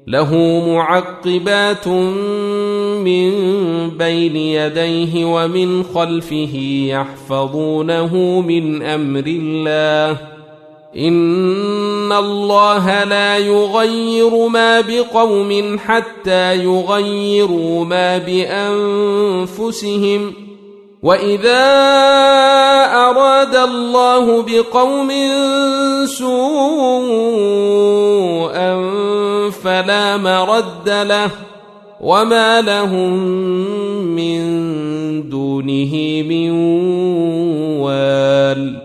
له معقبات من بين يديه ومن خلفه يحفظونه من أمر الله إن الله لا يغير ما بقوم حتى يغيروا ما بأنفسهم وإذا أراد الله بقوم سوءا فلا مرد له وما لهم من دونه من وال